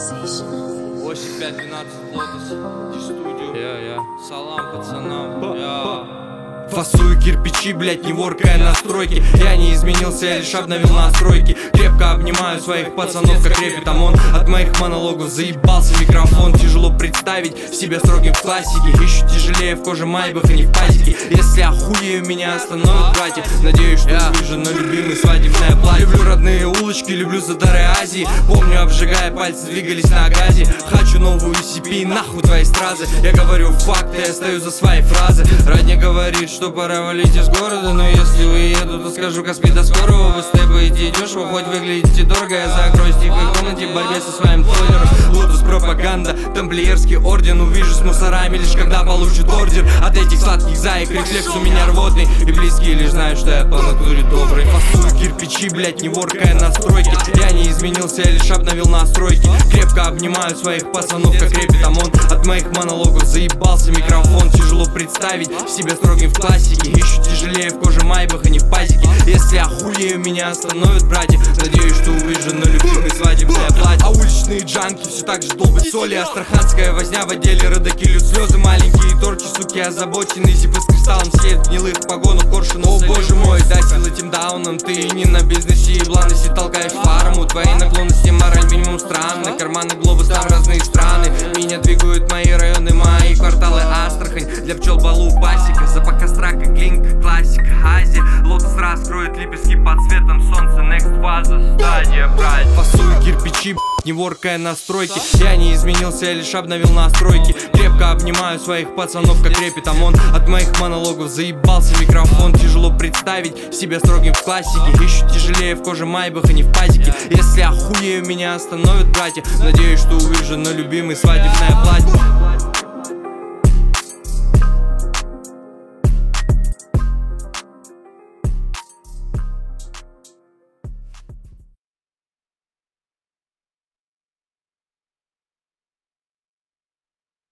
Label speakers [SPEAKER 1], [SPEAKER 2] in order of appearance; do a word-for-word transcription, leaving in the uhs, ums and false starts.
[SPEAKER 1] восемь пять двенадцать Лотос, студию. Я, я. Салам пацанам. Я.
[SPEAKER 2] Фасую кирпичи, блять, не воркая на стройке. Я не изменился, я лишь обновил настройки. Крепко обнимаю своих пацанов, как репет ОМОН. От моих монологов заебался микрофон. Тяжело представить себя строгим в классике. Еще тяжелее в коже майбах, и не в пазике. Если охуею, меня остановят братья. Надеюсь, что я выжжу на любимый свадебное платье. Люблю родные улочки, люблю задары Азии. Помню, обжигая пальцы, двигались на газе. Хочу новую си пи, нахуй твои стразы. Я говорю факты, я стою за свои фразы. Родня говорит, что пора валить из города. Но если уеду, то скажу Каспи до скорого. Вы степаете дешево, хоть выглядите дорого. Я закроюсь в тихой комнате в борьбе со своим троллером. Лотос пропаганда, тамплиерский орден. Увижу с мусорами лишь когда получит ордер. От этих сладких заек рефлекс у меня рвотный. И близкие лишь знают, что я по натуре добрый. Фасую кирпичи, блять, не воркая на стройке. Я не изменился, я лишь обновил настройки. Крепко обнимаю своих пацанов, как репет ОМОН. От моих монологов заебался микрофон. Тяжело представить себя строгим в классике. Еще тяжелее в коже майбах, а не в пазике. Если охуею, меня остановят братья. Надеюсь, что увижу на любимой свадебное платье. А уличные джанки все так же долбят соли. Астраханская возня в отделе родаки льют слезы. Маленькие торчи, суки озабоченные. Зипы с кристаллом сеют в гнилых погонах коршунов. О боже мой, дай силы тем дауном. Ты не на бизнесе и бланности толкаешь фарму. Твои наклонности, мораль минимум странны. Карманы, глобус, там разные страны. Меня двигают мои районы, мои кварталы. Астрахань, для пчел балу пасека. Запах костра, как глинка, классика, Азия. Лотос раскроет лепестки под светом солнца. Next фаза, стадия, брать. Фасую кирпичи, не воркая на стройке. Я не изменился, я лишь обновил настройки. Крепко обнимаю своих пацанов, как репет ОМОН. От моих монологов заебался микрофон. Тяжело представить себя строгим в классике. Еще тяжелее в коже майбах, а не в пазике. Если охуею, меня остановят братья. Надеюсь, что увижу на любимый свадебное платье.